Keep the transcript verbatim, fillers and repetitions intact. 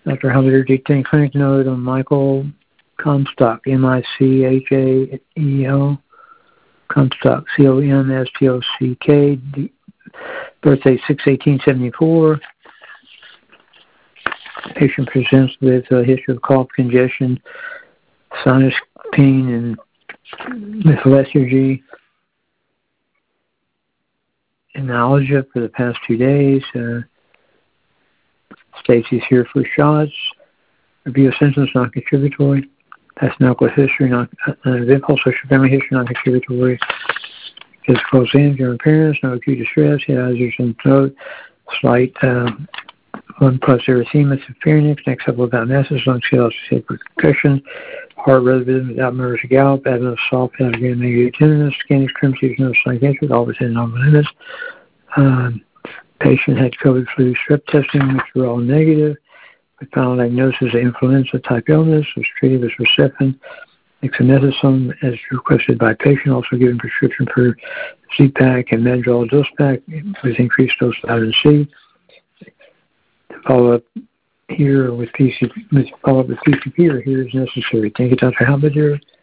Doctor Halbert detained clinic note on Michael Comstock, M I C H A E L, Comstock, C O M S T O C K, birthday six eighteen seventy-four. Patient presents with a history of cough, congestion, sinus pain, and with lethargy, and nausea for the past two days. Uh, Stacy's here for shots. Review of symptoms non-contributory. Past medical history, non uh, event pulse, social family history non-contributory. Physical exam, general appearance, no acute distress. Head eyes and throat. Slight uh, one plus erythema, pharynx. Next couple of diagnosis, lung scale, concussion. Heart rhythm without nervous gallop. Abdomen soft, abdomen negative tenderness. Skin extremities, no psychiatric, all within normal limits. Um, patient had COVID flu strep testing, which were all negative. We found diagnosis of influenza type illness, was treated with Herceptin, dexamethasone as requested by patient, also given prescription for Z-Pak and Madrigal dose pack with increased dose of vitamin C. Follow up here with P C, with follow up with P C P or here is necessary. Thank you, Doctor Halbert.